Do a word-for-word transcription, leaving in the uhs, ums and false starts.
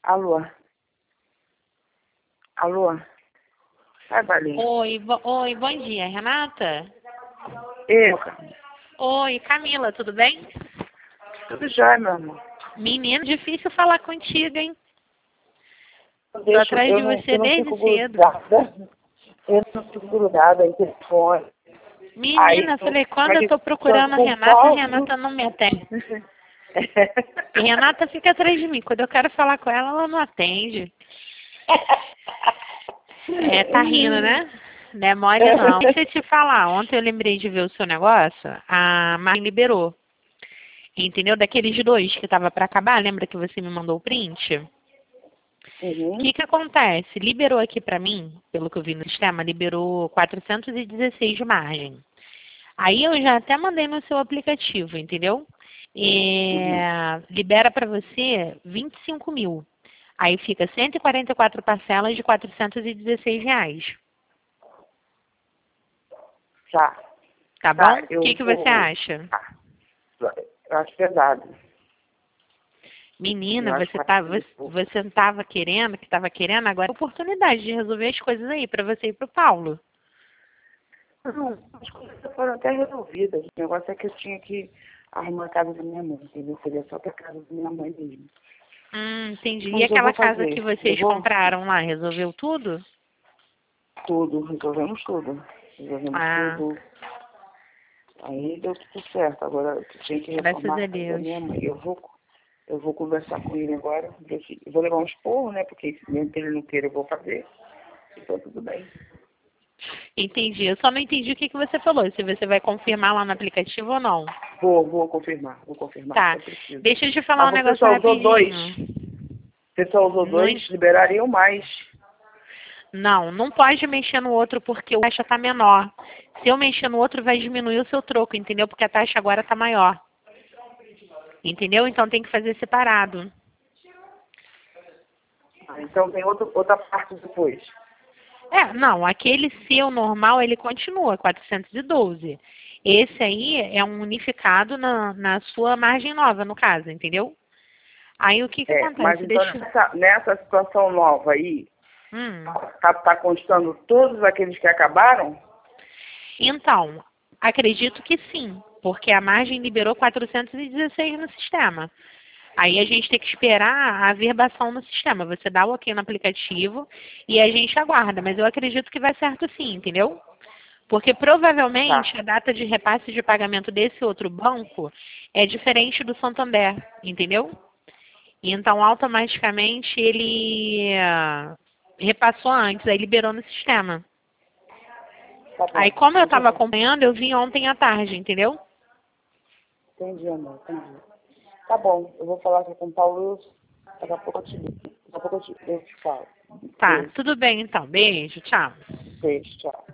Alô? Alô? Sai, Valinha. Oi, bo- oi, bom dia, Renata? Eu, Camila. Oi, Camila, tudo bem? Tudo jóia, meu amor. Menino, difícil falar contigo, hein? Eu, Tô deixo, atrás eu, de não, você eu não desde fico cedo. grudada. Eu não fico grudada em telefone. Aí, Menina, eu, falei, quando eu aí, tô tô procurando a com Renata, a falso. Renata não me atende. E Renata fica atrás de mim. Quando eu quero falar com ela, ela não atende. É, tá rindo, né? Não é mole, não. Deixa eu te falar. Ontem eu lembrei de ver o seu negócio. A Mari liberou. Entendeu? Daqueles dois que tava pra acabar. Lembra que você me mandou o print? O Uhum. que que acontece? Liberou aqui pra mim, pelo que eu vi no sistema, liberou quatrocentos e dezesseis de margem. Aí eu já até mandei no seu aplicativo, entendeu? É, libera pra você vinte e cinco mil. Aí fica cento e quarenta e quatro parcelas de quatrocentos e dezesseis reais. Tá. Tá Tá, bom? O eu que que você vou. acha? Tá. Eu acho pesado. Menina, Eu acho você tá, que você, você não estava querendo, que estava querendo, agora é a oportunidade de resolver as coisas aí pra você ir pro Paulo. não, as coisas já foram até resolvidas. O negócio é que eu tinha que arrumar a casa da minha mãe, entendeu? Seria só pra casa da minha mãe mesmo. Hum, entendi. E Mas eu aquela vou casa fazer. que Eu vocês vou compraram lá, resolveu tudo? tudo, resolvemos tudo. Resolvemos Ah, tudo. Aí deu tudo certo. Agora eu tinha que graças reformar a a casa da Deus. minha mãe. Eu vou, eu vou conversar com ele agora. Ver se, eu vou levar um esporro, né? Porque mesmo que ele não queira, eu vou fazer. Então tudo bem. Entendi. Eu só não entendi o que, que você falou, se você vai confirmar lá no aplicativo ou não. Vou, vou confirmar, vou confirmar, Tá. só preciso. Deixa eu te falar um Mas você negócio só usou dois. rapidinho. Você só usou Não, dois, liberariam mais. não, não pode mexer no outro porque a taxa tá menor. Se eu mexer no outro, vai diminuir o seu troco, entendeu? Porque a taxa agora tá maior. Entendeu? Então tem que fazer separado. Ah, então tem outro, outra parte depois. É, não, aquele seu normal, ele continua, quatrocentos e doze. Esse aí é um unificado na, na sua margem nova, no caso, entendeu? Aí o que que É, mas acontece? então Deixa... nessa, nessa situação nova aí, Hum. tá, tá constando todos aqueles que acabaram? Então, acredito que sim, porque a margem liberou quatrocentos e dezesseis no sistema. Aí a gente tem que esperar a verbação no sistema. Você dá o ok no aplicativo e a gente aguarda, mas eu acredito que vai certo sim, entendeu? Porque provavelmente Tá. a data de repasse de pagamento desse outro banco é diferente do Santander, entendeu? E então automaticamente ele ah, repassou antes, aí liberou no sistema. Tá Aí bom. como eu Então tá estava bom. acompanhando, eu vim ontem à tarde, entendeu? Entendi, amor, entendi. Tá bom, eu vou falar aqui com o Paulo. Daqui a pouco eu te ligo. Daqui a pouco eu te, eu te falo. Tá, Beijo, tudo bem então. Beijo, tchau. beijo, tchau.